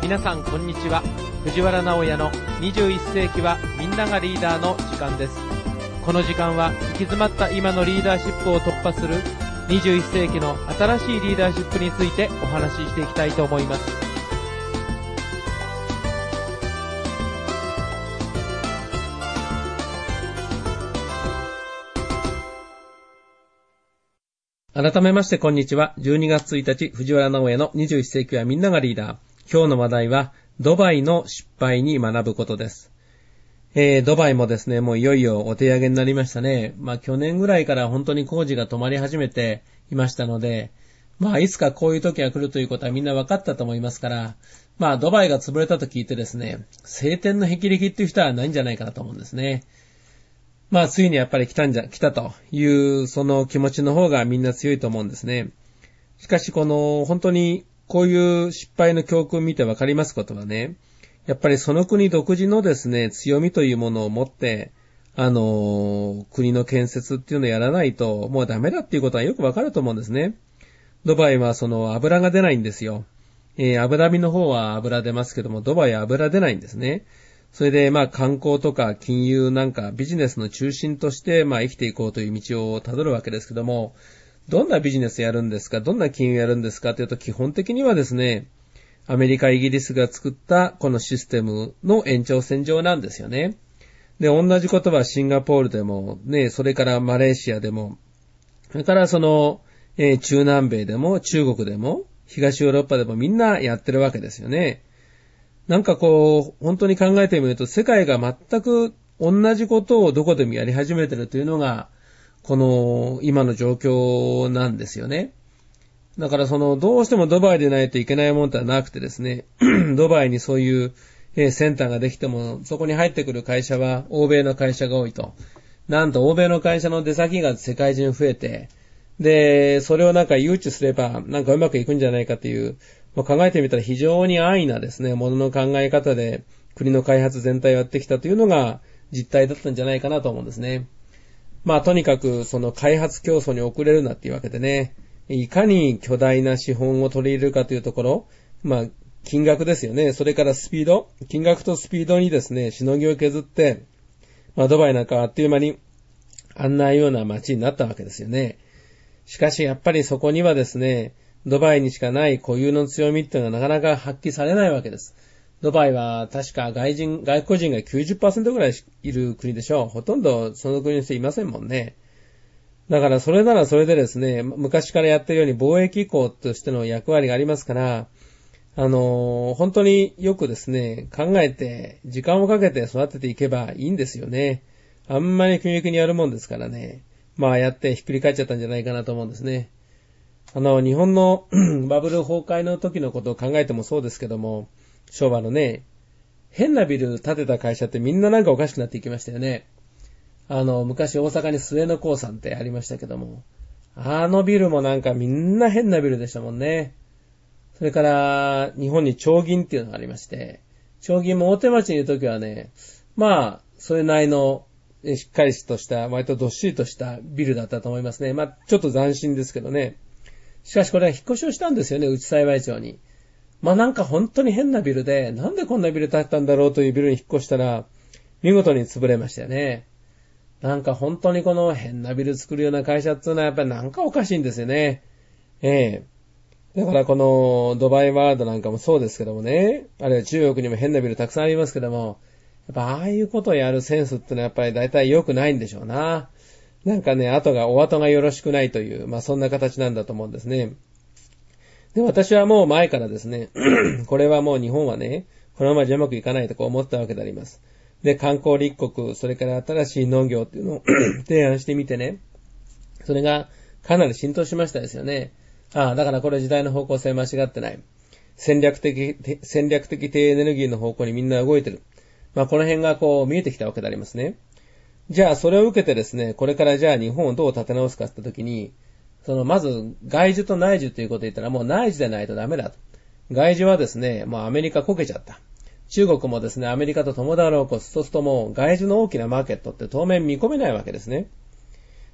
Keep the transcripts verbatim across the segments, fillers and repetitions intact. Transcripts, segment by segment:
皆さんこんにちは。藤原直也のにじゅういっ世紀はみんながリーダーの時間です。この時間は行き詰まった今のリーダーシップを突破するにじゅういっ世紀の新しいリーダーシップについてお話ししていきたいと思います。改めましてこんにちは。じゅうにがつついたち、藤原直也のにじゅういっ世紀はみんながリーダー。今日の話題はドバイの失敗に学ぶことです。えー、ドバイもですね、もういよいよお手上げになりましたね。まあ去年ぐらいから本当に工事が止まり始めていましたので、まあいつかこういう時が来るということはみんな分かったと思いますから、まあドバイが潰れたと聞いてですね、晴天の霹靂っていう人はないんじゃないかなと思うんですね。まあついにやっぱり来たんじゃ、来たというその気持ちの方がみんな強いと思うんですね。しかしこの本当にこういう失敗の教訓を見てわかりますことはね、やっぱりその国独自のですね、強みというものを持って、あの、国の建設っていうのをやらないともうダメだっていうことはよくわかると思うんですね。ドバイはその油が出ないんですよ。えー、アブダビの方は油出ますけども、ドバイは油出ないんですね。それでまあ観光とか金融なんかビジネスの中心としてまあ生きていこうという道をたどるわけですけども、どんなビジネスやるんですか、どんな金融やるんですかというと、基本的にはですね、アメリカ、イギリスが作ったこのシステムの延長線上なんですよね。で、同じことはシンガポールでもね、それからマレーシアでも、それからその、えー、中南米でも中国でも東ヨーロッパでもみんなやってるわけですよね。なんかこう、本当に考えてみると、世界が全く同じことをどこでもやり始めてるというのが、この今の状況なんですよね。だからそのどうしてもドバイでないといけないものではなくてですね、ドバイにそういうセンターができてもそこに入ってくる会社は欧米の会社が多いと。なんと欧米の会社の出先が世界中増えて、で、それをなんか誘致すればなんかうまくいくんじゃないかという、まあ、考えてみたら非常に安易なですね、ものの考え方で国の開発全体をやってきたというのが実態だったんじゃないかなと思うんですね。まあとにかくその開発競争に遅れるなっていうわけでね、いかに巨大な資本を取り入れるかというところ、まあ金額ですよね。それからスピード、金額とスピードにですね、しのぎを削って、まあドバイなんかあっという間にあんなような街になったわけですよね。しかしやっぱりそこにはですね、ドバイにしかない固有の強みっていうのがなかなか発揮されないわけです。ドバイは確か外人、外国人が きゅうじゅっパーセント ぐらいいる国でしょう。ほとんどその国の人いませんもんね。だからそれならそれでですね、昔からやってるように貿易港としての役割がありますから、あのー、本当によくですね、考えて、時間をかけて育てていけばいいんですよね。あんまり急激にやるもんですからね。まあやってひっくり返っちゃったんじゃないかなと思うんですね。あの、日本のバブル崩壊の時のことを考えてもそうですけども、昭和のね、変なビル建てた会社ってみんななんかおかしくなっていきましたよね。あの、昔大阪に末の興産ってありましたけども、あのビルもなんかみんな変なビルでしたもんね。それから、日本に長銀っていうのがありまして、長銀も大手町にいるときはね、まあ、それなりのしっかりとした、割とどっしりとしたビルだったと思いますね。まあ、ちょっと斬新ですけどね。しかしこれは引っ越しをしたんですよね、内幸町に。まあなんか本当に変なビルで、なんでこんなビル建ったんだろうというビルに引っ越したら、見事に潰れましたよね。なんか本当にこの変なビル作るような会社っていうのはやっぱりなんかおかしいんですよね。ええ。だからこのドバイワールドなんかもそうですけどもね、あるいは中国にも変なビルたくさんありますけども、やっぱああいうことをやるセンスってのはやっぱり大体良くないんでしょうな。なんかね、後が、お後がよろしくないという、まあそんな形なんだと思うんですね。で、私はもう前からですね、これはもう日本はね、このままじゃうまくいかないとこう思ったわけであります。で、観光立国、それから新しい農業っていうのを提案してみてね、それがかなり浸透しましたですよね。ああ、だからこれ時代の方向性間違ってない。戦略的、戦略的低エネルギーの方向にみんな動いてる。まあこの辺がこう見えてきたわけでありますね。じゃあそれを受けてですね、これからじゃあ日本をどう立て直すかって時に、そのまず外需と内需ということを言ったらもう内需でないとダメだと。外需はですね、もうアメリカこけちゃった。中国もですね、アメリカと共倒れを起こす。そうするともう外需の大きなマーケットって当面見込めないわけですね。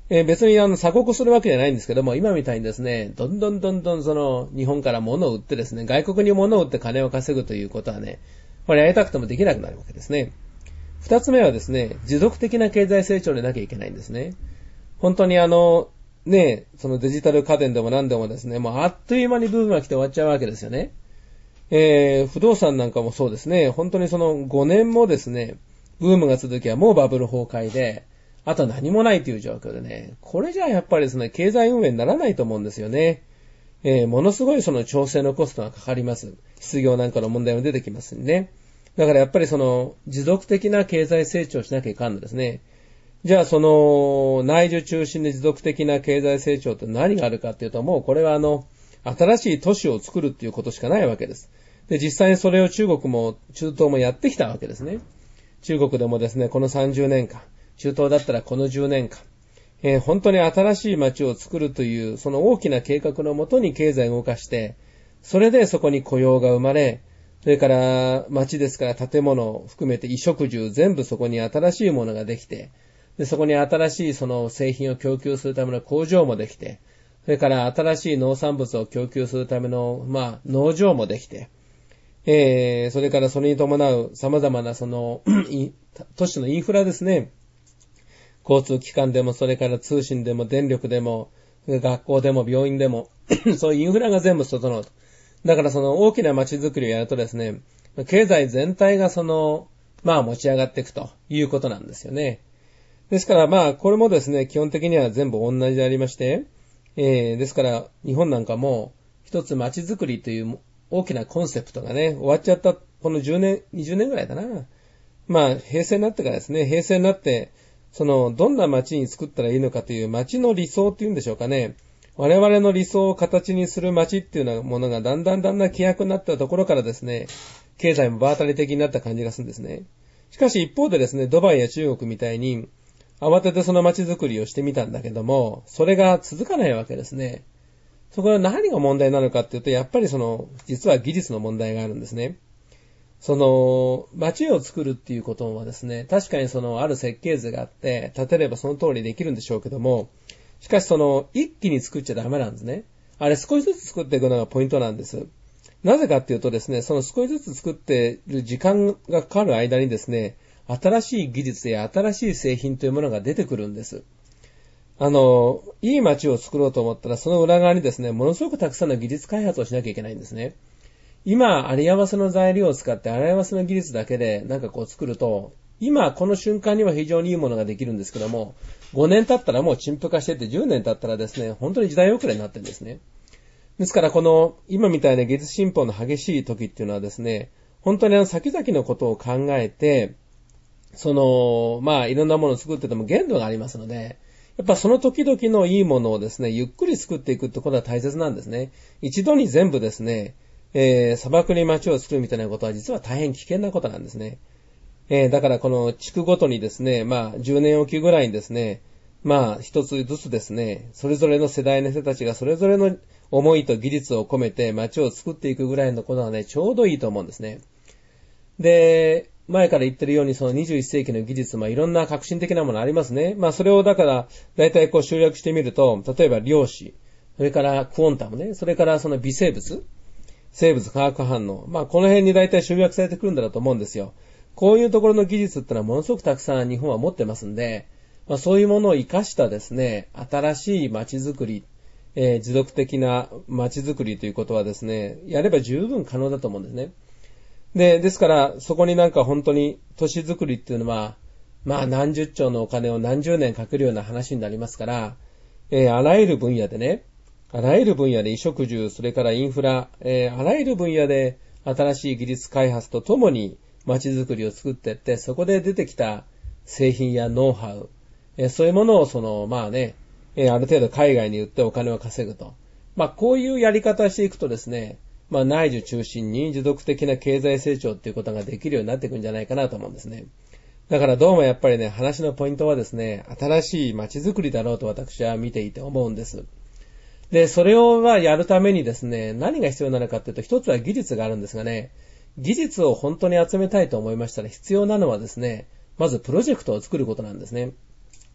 えー、別にあの鎖国するわけじゃないんですけども、今みたいにですね、どんどんどんどんその日本から物を売ってですね、外国に物を売って金を稼ぐということはね、これやりたくてもできなくなるわけですね。二つ目はですね、持続的な経済成長でなきゃいけないんですね。本当にあの、ね、そのデジタル家電でも何でもですね、もうあっという間にブームが来て終わっちゃうわけですよね。えー、不動産なんかもそうですね、本当にそのごねんもですね、ブームが続きはもうバブル崩壊で、あとは何もないという状況でね、これじゃあやっぱりですね、経済運営にならないと思うんですよね。えー、ものすごいその調整のコストがかかります。失業なんかの問題も出てきますんでね。だからやっぱりその持続的な経済成長しなきゃいかんのですね。じゃあその内需中心で持続的な経済成長って何があるかっていうと、もうこれはあの新しい都市を作るっていうことしかないわけです。で、実際にそれを中国も中東もやってきたわけですね。中国でもですね、このさんじゅうねんかん、中東だったらこのじゅうねんかん、えー、本当に新しい街を作るというその大きな計画のもとに経済を動かして、それでそこに雇用が生まれ、それから街ですから建物を含めて衣食住全部そこに新しいものができて、でそこに新しいその製品を供給するための工場もできて、それから新しい農産物を供給するための、まあ、農場もできて、えー、それからそれに伴う様々なその都市のインフラですね。交通機関でも、それから通信でも、電力でも、学校でも、病院でも、そういうインフラが全部整うと。だからその大きな街づくりをやるとですね、経済全体がその、まあ持ち上がっていくということなんですよね。ですからまあこれもですね、基本的には全部同じでありまして、えー、ですから日本なんかも一つ街づくりという大きなコンセプトがね、終わっちゃったこのじゅうねん、にじゅうねんぐらいだな。まあ平成になってからですね、平成になって、そのどんな街に作ったらいいのかという街の理想っていうんでしょうかね。我々の理想を形にする街っていうようなものがだんだんだんだん希薄になったところからですね、経済も場当たり的になった感じがするんですね。しかし一方でですね、ドバイや中国みたいに慌ててその街づくりをしてみたんだけども、それが続かないわけですね。そこは何が問題なのかっていうと、やっぱりその、実は技術の問題があるんですね。その、街を作るっていうことはですね、確かにその、ある設計図があって、建てればその通りできるんでしょうけども、しかしその、一気に作っちゃダメなんですね。あれ少しずつ作っていくのがポイントなんです。なぜかっていうとですね、その少しずつ作っている時間がかかる間にですね、新しい技術や新しい製品というものが出てくるんです。あの、いい街を作ろうと思ったら、その裏側にですね、ものすごくたくさんの技術開発をしなきゃいけないんですね。今、あり合わせの材料を使って、あり合わせの技術だけでなんかこう作ると、今、この瞬間には非常にいいものができるんですけども、ごねん経ったらもう陳腐化してて、じゅうねん経ったらですね、本当に時代遅れになってるんですね。ですから、この、今みたいな技術進歩の激しい時っていうのはですね、本当にあの先々のことを考えて、その、まあ、いろんなものを作ってても限度がありますので、やっぱその時々のいいものをですね、ゆっくり作っていくってことは大切なんですね。一度に全部ですね、えー、砂漠に街を作るみたいなことは実は大変危険なことなんですね。えー、だからこの地区ごとにですね、まあじゅうねんおきぐらいにですね、まあ一つずつですね、それぞれの世代の人たちがそれぞれの思いと技術を込めて街を作っていくぐらいのことはね、ちょうどいいと思うんですね。で、前から言ってるようにそのにじゅういっ世紀の技術、まあいろんな革新的なものありますね。まあそれをだから大体こう集約してみると、例えば量子、それからクォンタムね、それからその微生物、生物化学反応。まあ、この辺に大体集約されてくるんだろうと思うんですよ。こういうところの技術ってのはものすごくたくさん日本は持ってますんで、まあ、そういうものを活かしたですね、新しい街づくり、えー、持続的な街づくりということはですね、やれば十分可能だと思うんですね。で、ですから、そこになんか本当に都市づくりっていうのは、まあ何十兆のお金を何十年かけるような話になりますから、えー、あらゆる分野でね、あらゆる分野で衣食住、それからインフラ、えー、あらゆる分野で新しい技術開発とともに街づくりを作っていって、そこで出てきた製品やノウハウ、えー、そういうものをその、まあね、えー、ある程度海外に売ってお金を稼ぐと。まあこういうやり方をしていくとですね、まあ内需中心に持続的な経済成長っていうことができるようになっていくんじゃないかなと思うんですね。だからどうもやっぱりね、話のポイントはですね、新しい街づくりだろうと私は見ていて思うんです。で、それをはやるためにですね、何が必要なのかっていうと、一つは技術があるんですがね、技術を本当に集めたいと思いましたら必要なのはですね、まずプロジェクトを作ることなんですね。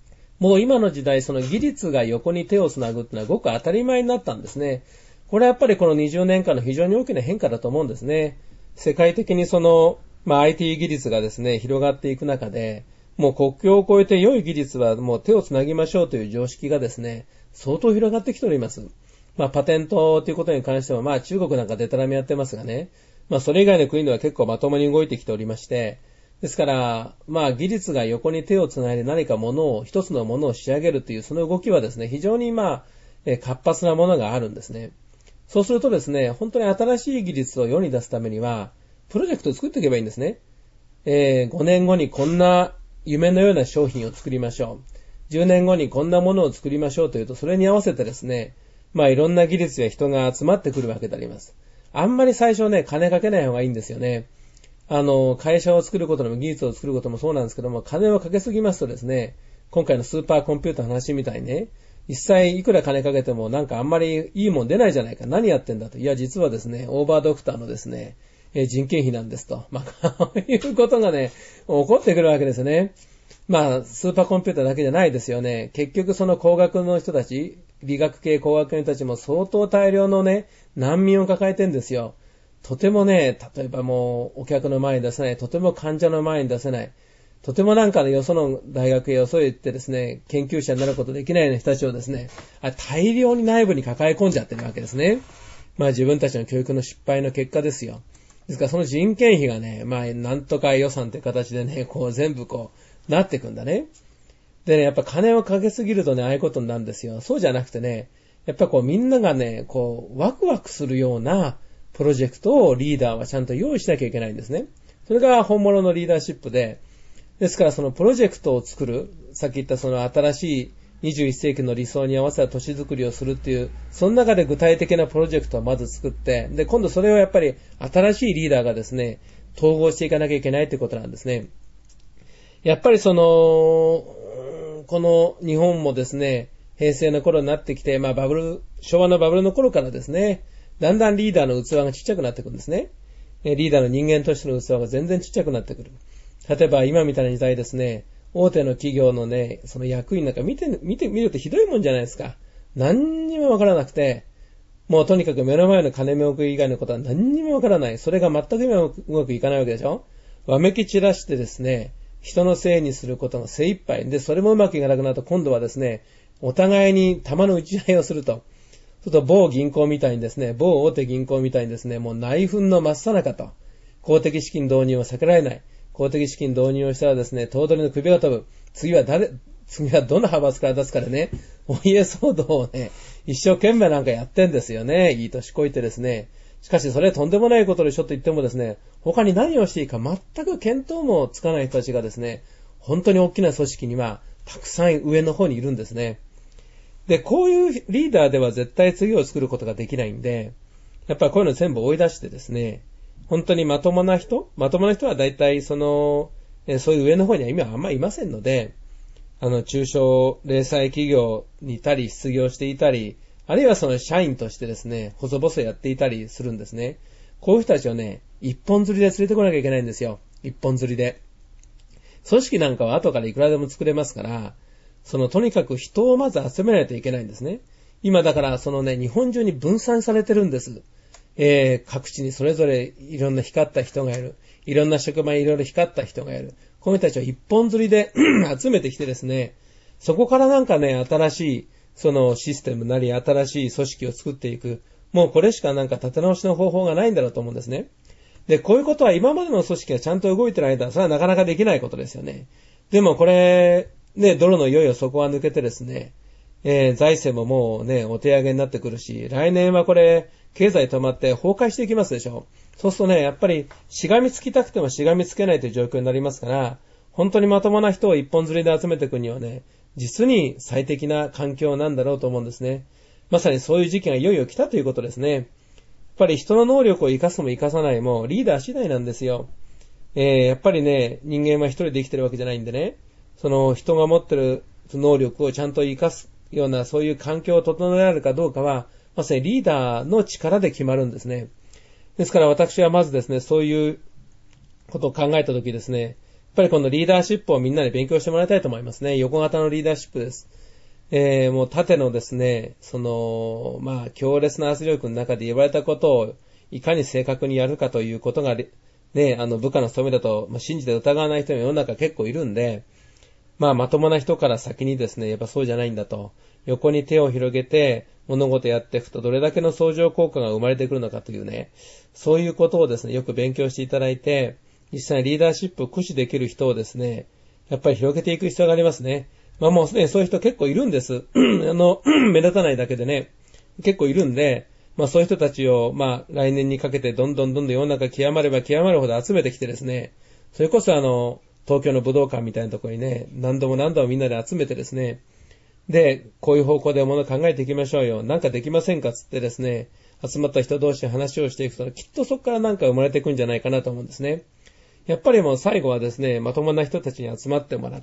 もう今の時代、その技術が横に手をつなぐっていうのはごく当たり前になったんですね。これはやっぱりこのにじゅうねんかんの非常に大きな変化だと思うんですね。世界的にその、まあ アイティー 技術がですね、広がっていく中で、もう国境を越えて良い技術はもう手をつなぎましょうという常識がですね、相当広がってきております。まあパテントということに関しては、まあ中国なんかデタラメやってますがね、まあそれ以外の国では結構まともに動いてきておりまして、ですから、まあ技術が横に手をつないで何かものを、一つのものを仕上げるというその動きはですね、非常にまあ活発なものがあるんですね。そうするとですね、本当に新しい技術を世に出すためには、プロジェクトを作っていけばいいんですね。えー、ごねんごにこんな夢のような商品を作りましょう。じゅうねんごにこんなものを作りましょうというと、それに合わせてですね、まあいろんな技術や人が集まってくるわけであります。あんまり最初ね、金かけない方がいいんですよね。あの、会社を作ることでも技術を作ることもそうなんですけども、金をかけすぎますとですね、今回のスーパーコンピューターの話みたいにね、実際いくら金かけてもなんかあんまりいいもん出ないじゃないか。何やってんだと。いや、実はですね、オーバードクターのですね、え人件費なんですと。まあ、こういうことがね、起こってくるわけですね。まあ、スーパーコンピューターだけじゃないですよね。結局その工学の人たち、理学系工学の人たちも相当大量のね、難民を抱えてんですよ。とてもね、例えばもうお客の前に出せない、とても患者の前に出せない、とてもなんかね、よその大学へよそへ行ってですね、研究者になることできないような人たちをですね、大量に内部に抱え込んじゃってるわけですね。まあ自分たちの教育の失敗の結果ですよ。ですからその人件費がね、まあなんとか予算という形でね、こう全部こうなってくんだね。でね、やっぱ金をかけすぎるとね、ああいうことになるんですよ。そうじゃなくてね、やっぱこうみんながね、こうワクワクするようなプロジェクトをリーダーはちゃんと用意しなきゃいけないんですね。それが本物のリーダーシップで、ですからそのプロジェクトを作る、さっき言ったその新しいにじゅういっせいきの理想に合わせた都市づくりをするっていう、その中で具体的なプロジェクトをまず作って、で、今度それをやっぱり新しいリーダーがですね、統合していかなきゃいけないってことなんですね。やっぱりその、この日本もですね、平成の頃になってきて、まあバブル、昭和のバブルの頃からですね、だんだんリーダーの器がちっちゃくなってくるんですね。リーダーの人間としての器が全然ちっちゃくなってくる。例えば今みたいな時代ですね、大手の企業のね、その役員なんか見て、見てみるとひどいもんじゃないですか。何にもわからなくて、もうとにかく目の前の金目奥以外のことは何にもわからない。それが全くうまくいかないわけでしょ。わめき散らしてですね、人のせいにすることが精一杯。で、それもうまくいかなくなると今度はですね、お互いに玉の打ち合いをすると。ちょっと某銀行みたいにですね、某大手銀行みたいにですね、もう内紛の真っ最中と。公的資金導入は避けられない。公的資金導入をしたらですね、頭取の首が飛ぶ。次は誰、次はどの派閥から出すからね、お家騒動をね、一生懸命なんかやってんですよね。いい年こいてですね。しかしそれとんでもないことでしょと言ってもですね、他に何をしていいか全く見当もつかない人たちがですね、本当に大きな組織にはたくさん上の方にいるんですね。で、こういうリーダーでは絶対次を作ることができないんで、やっぱりこういうの全部追い出してですね、本当にまともな人まともな人は大体その、そういう上の方には今はあんまりいませんので、あの、中小零細企業にいたり、失業していたり、あるいはその社員としてですね、細々やっていたりするんですね。こういう人たちをね、一本釣りで連れてこなきゃいけないんですよ。一本釣りで。組織なんかは後からいくらでも作れますから、そのとにかく人をまず集めないといけないんですね。今だからそのね、日本中に分散されてるんです。えー、各地にそれぞれいろんな光った人がいる。いろんな職場にいろいろ光った人がいる。この人たちを一本釣りで集めてきてですね、そこからなんかね、新しいそのシステムなり新しい組織を作っていく。もうこれしかなんか立て直しの方法がないんだろうと思うんですね。で、こういうことは今までの組織がちゃんと動いてる間は、それはなかなかできないことですよね。でもこれ、ね、泥のいよいよそこは抜けてですね、えー、財政ももうね、お手上げになってくるし、来年はこれ、経済止まって崩壊していきますでしょ。そうするとね、やっぱりしがみつきたくてもしがみつけないという状況になりますから、本当にまともな人を一本釣りで集めていくにはね、実に最適な環境なんだろうと思うんですね。まさにそういう時期がいよいよ来たということですね。やっぱり人の能力を生かすも生かさないもリーダー次第なんですよ。えー、やっぱりね、人間は一人で生きてるわけじゃないんでね、その人が持ってる能力をちゃんと生かすようなそういう環境を整えられるかどうかは、まさにリーダーの力で決まるんですね。ですから私はまずですね、そういうことを考えたときですね、 ぱりこのリーダーシップをみんなで勉強してもらいたいと思いますね。横型のリーダーシップです。えー、もう縦のですね、その、まあ、強烈な圧力の中で言われたことをいかに正確にやるかということが、ね、あの、部下の務めだと、まあ、信じて疑わない人も世の中結構いるんで、まあ、まともな人から先にですね、やっぱそうじゃないんだと。横に手を広げて物事やっていくとどれだけの相乗効果が生まれてくるのかというね、そういうことをですね、よく勉強していただいて、実際リーダーシップを駆使できる人をですね、やっぱり広げていく必要がありますね。まあもうね、そういう人結構いるんです。あの、目立たないだけでね、結構いるんで、まあそういう人たちを、まあ来年にかけてどんどんどんどん世の中極まれば極まるほど集めてきてですね、それこそあの、東京の武道館みたいなところにね、何度も何度もみんなで集めてですね、で、こういう方向でものを考えていきましょうよ。なんかできませんかつってですね、集まった人同士話をしていくと、きっとそこからなんか生まれていくんじゃないかなと思うんですね。やっぱりもう最後はですね、まともな人たちに集まってもらって、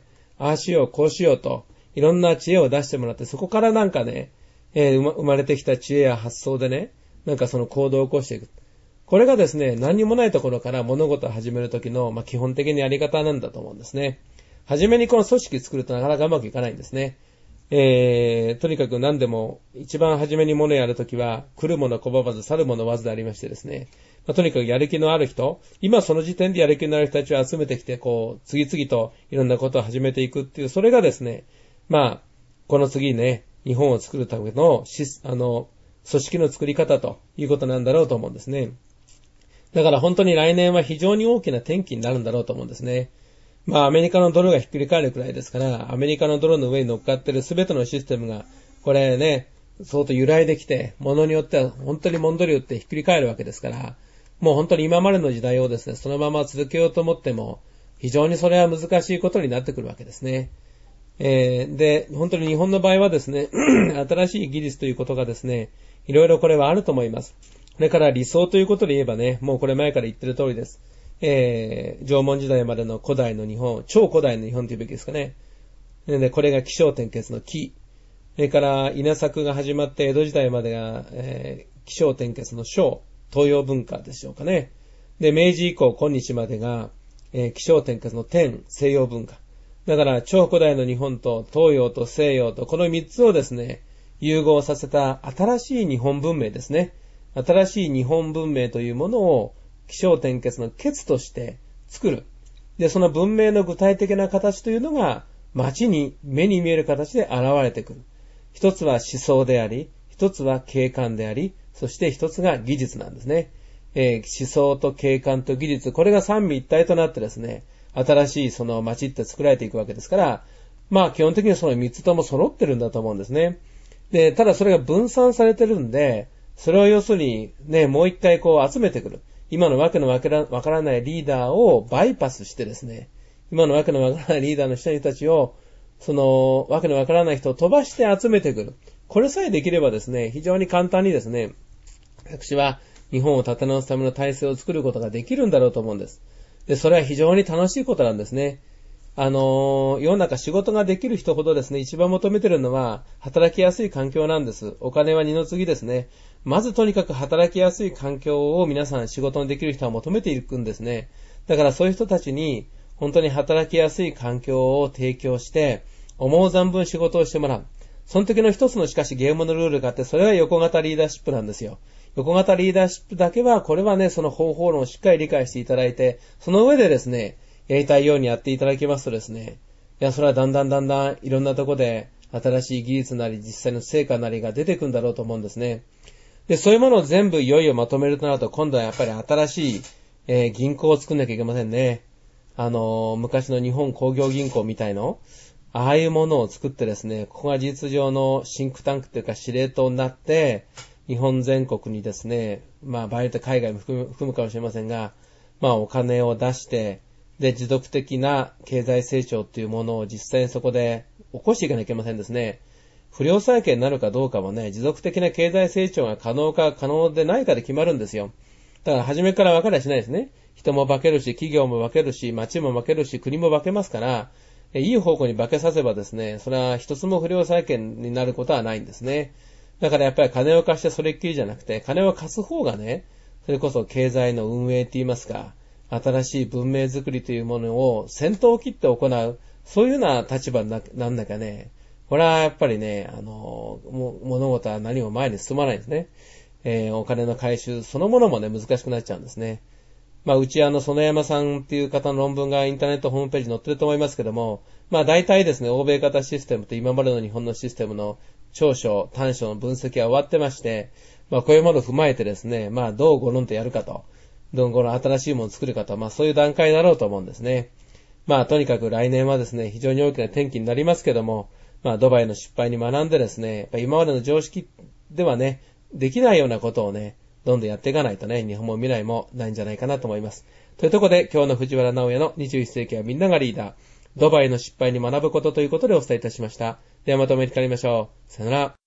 ああしよう、こうしようと、いろんな知恵を出してもらって、そこからなんかね、えー、生まれてきた知恵や発想でね、なんかその行動を起こしていく。これがですね、何にもないところから物事を始めるときの、まあ、基本的にやり方なんだと思うんですね。はじめにこの組織作るとなかなかうまくいかないんですね。えー、とにかく何でも、一番初めに物をやるときは、来るもの拒まず、去るものわずでありましてですね。まあ、とにかくやる気のある人、今その時点でやる気のある人たちを集めてきて、こう、次々といろんなことを始めていくっていう、それがですね、まあ、この次ね、日本を作るための、あの、組織の作り方ということなんだろうと思うんですね。だから本当に来年は非常に大きな転機になるんだろうと思うんですね。まあアメリカのドルがひっくり返るくらいですから、アメリカのドルの上に乗っかってるすべてのシステムが、これね、相当揺らいできて、物によっては本当にモンドリューってひっくり返るわけですから、もう本当に今までの時代をですね、そのまま続けようと思っても、非常にそれは難しいことになってくるわけですね。えー、で、本当に日本の場合はですね、新しい技術ということがですね、いろいろこれはあると思います。これから理想ということで言えばね、もうこれ前から言ってる通りです。えー、縄文時代までの古代の日本、超古代の日本というべきですかね。で、これが起承転結の起。それから稲作が始まって江戸時代までが、えー、起承転結の承、東洋文化でしょうかね。で、明治以降今日までが、えー、起承転結の天、西洋文化。だから超古代の日本と東洋と西洋とこの三つをですね、融合させた新しい日本文明ですね。新しい日本文明というものを起承転結の結として作る。で、その文明の具体的な形というのが街に目に見える形で現れてくる。一つは思想であり、一つは景観であり、そして一つが技術なんですね。えー、思想と景観と技術、これが三位一体となってですね、新しいその街って作られていくわけですから、まあ基本的にその三つとも揃ってるんだと思うんですね。で、ただそれが分散されてるんで、それを要するにね、もう一回こう集めてくる。今のわけのわからないリーダーをバイパスしてですね、今のわけのわからないリーダーの人たちを、そのわけのわからない人を飛ばして集めてくる。これさえできればですね、非常に簡単にですね、私は日本を立て直すための体制を作ることができるんだろうと思うんです。で、それは非常に楽しいことなんですね。あのー、世の中仕事ができる人ほどですね、一番求めてるのは、働きやすい環境なんです。お金は二の次ですね。まずとにかく働きやすい環境を皆さん仕事にできる人は求めていくんですね。だからそういう人たちに、本当に働きやすい環境を提供して、思う存分仕事をしてもらう。その時の一つのしかしゲームのルールがあって、それは横型リーダーシップなんですよ。横型リーダーシップだけは、これはね、その方法論をしっかり理解していただいて、その上でですね、やりたいようにやっていただきますとですね、いや、それはだんだんだんだんいろんなとこで新しい技術なり実際の成果なりが出てくるんだろうと思うんですね。で、そういうものを全部いよいよまとめるとなると、今度はやっぱり新しい、えー、銀行を作んなきゃいけませんね。あのー、昔の日本工業銀行みたいの、ああいうものを作ってですね、ここが事実上のシンクタンクというか司令塔になって、日本全国にですね、まあ場合によって海外も含む、含むかもしれませんが、まあお金を出して、で、持続的な経済成長っていうものを実際にそこで起こしていかなきゃいけませんですね。不良債権になるかどうかもね、持続的な経済成長が可能か可能でないかで決まるんですよ。だから初めから分かりゃしないですね。人も化けるし、企業も化けるし、町も化けるし、国も化けますから、いい方向に化けさせばですね、それは一つも不良債権になることはないんですね。だからやっぱり金を貸してそれっきりじゃなくて、金を貸す方がね、それこそ経済の運営って言いますか、 新しい文明づくりというものを先頭を切って行う、そういうような立場になんなきゃね、これはやっぱりね、あの、物事は何も前に進まないんですね。えー、お金の回収そのものもね、難しくなっちゃうんですね。まあ、うちあの、園山さんっていう方の論文がインターネットホームページに載ってると思いますけども、まあ、大体ですね、欧米型システムと今までの日本のシステムの長所、短所の分析は終わってまして、まあ、こういうものを踏まえてですね、まあ、どうゴロンとやるかと、どうこの新しいものを作るかと、まあ、そういう段階になろうと思うんですね。まあ、とにかく来年はですね、非常に大きな転機になりますけども、まあ、ドバイの失敗に学んでですね、やっぱ今までの常識ではね、できないようなことをね、どんどんやっていかないとね、日本も未来もないんじゃないかなと思います。というところで、今日の藤原直也のにじゅういっ世紀はみんながリーダー、ドバイの失敗に学ぶことということでお伝えいたしました。ではまたお目にかかりましょう。さよなら。